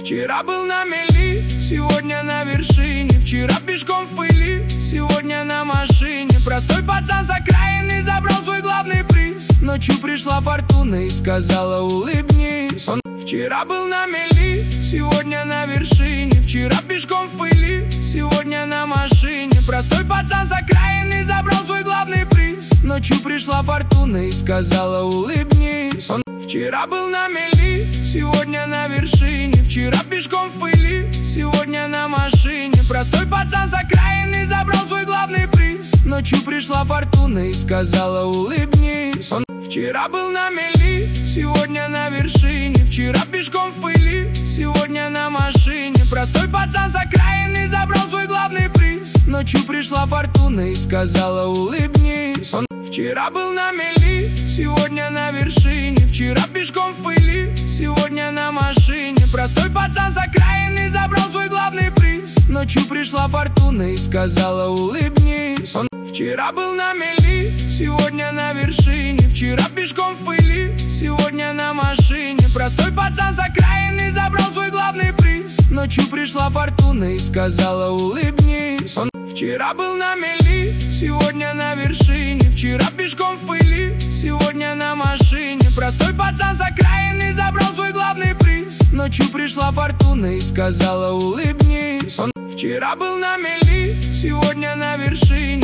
Вчера был на мели, сегодня на вершине. Вчера пешком в пыли, сегодня на машине. Простой пацан с окраины забрал свой главный приз. Ночью пришла фортуна и сказала: улыбнись. Он вчера был на мели, сегодня на вершине. Вчера пешком в пыли, сегодня на машине. Простой пацан с окраины забрал свой главный приз. Ночью пришла фортуна и сказала: улыбнись. Он вчера был на мели, сегодня на вершине. Вчера пешком в пыли, сегодня на машине. Простой пацан с окраины забрал свой главный приз. Ночью пришла фортуна и сказала: улыбнись. Он вчера был на мели, сегодня на вершине. Вчера пешком в пыли, сегодня на машине. Простой пацан с окраины забрал свой главный приз. Ночью пришла фортуна и сказала: улыбнись. Он вчера был на мели, сегодня на вершине. Вчера пешком в пыли, сегодня на машине. Простой пацан с окраины забрал свой главный приз. Ночью пришла фортуна и сказала: улыбнись. Он вчера был на мели, сегодня на вершине. Вчера пешком в пыли, сегодня на машине. Простой пацан с окраины забрал свой главный приз. Ночью пришла фортуна и сказала: улыбнись. Он вчера был на мели, сегодня на вершине. Вчера пешком в пыли, сегодня на машине. Простой пацан с окраины забрал свой главный приз. Ночью пришла фортуна и сказала: улыбнись. Он вчера был на мели, сегодня на вершине.